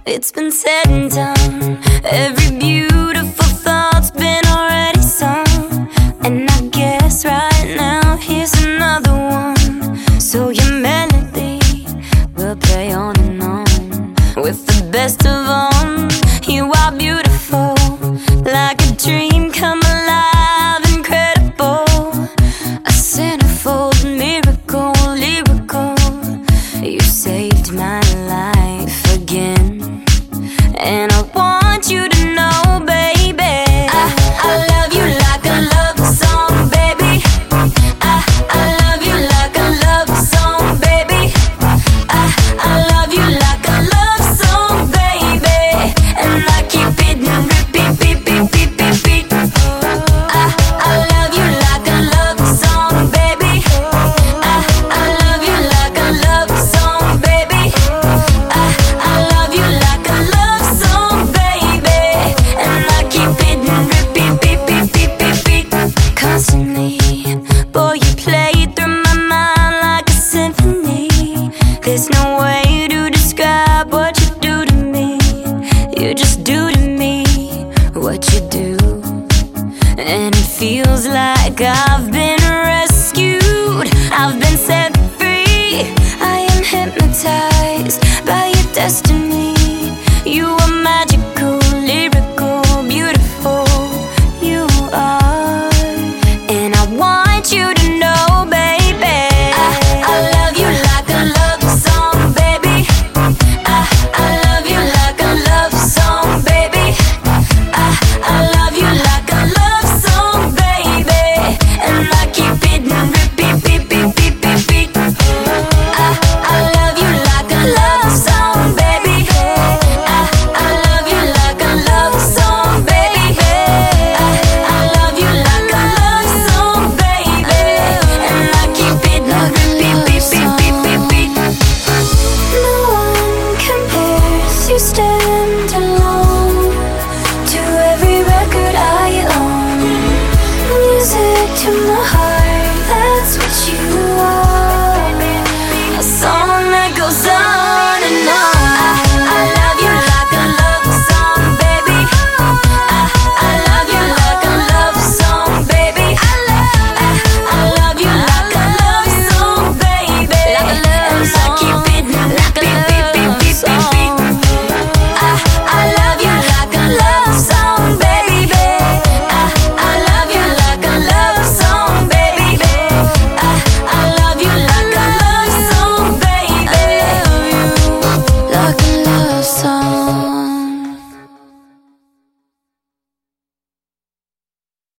It's been said and done. Every beautiful thought's been already sung. And I guess right now here's another one. So your melody will play on and on. With the best of them, you are beautiful, like a dream come alive, incredible. A centerfold miracle, lyrical. You saved my life again. And I want you to know, baby, I love you like a love song, baby. I love you like a love song, baby. I love you like a love song, baby. And I keep it in repeat, beat, beat, beat, beat, beat. I love you like a love song, baby. I love you like a love song, baby. I love you like a love song, baby. And I keep it in repeat, beat, beat, beat, beat, beat. Constantly, boy, you play through my mind like a symphony. There's no way to describe what you do to me. You just do to me what you do. And it feels like I've been rescued, I've been set free. I am hypnotized by your destiny. You are magical, lyrical, beautiful. You are. And I want you to know, baby, I love you like a love song, baby. I love you like a love song, baby. I love you like a love song, baby. And I keep it in repeat, beat, beat, beat, beat, beat. I love you like a love song, baby. I love you like a love song, baby. I love you like a love song, baby. And I keep it in repeat, beat, beat, beat, beat, beat. No one compares, you stand alone to every record I own. Music to my heart, that's what you are. A song that goes on